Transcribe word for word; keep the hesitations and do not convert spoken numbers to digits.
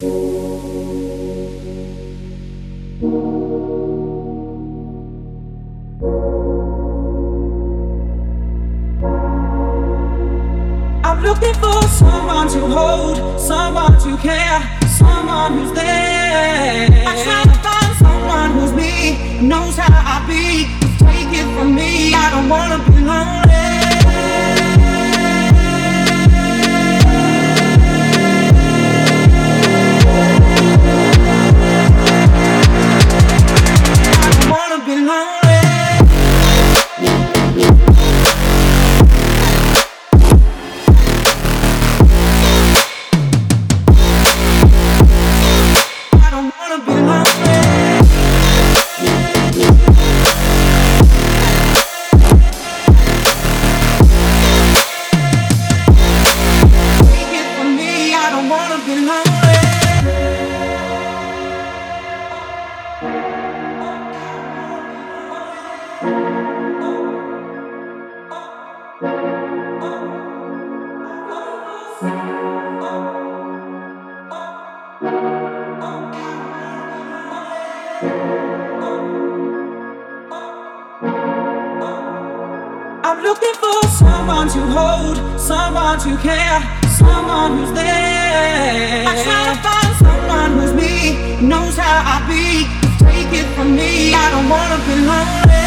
I'm looking for someone to hold, someone to care, someone who's there. I try to find someone who's me, knows how I be. Take it from me, I don't wanna be lonely. I'm looking for someone to hold, someone to care, someone who's there. I try to find someone who's me, knows how I be. Take it from me, I don't wanna be lonely.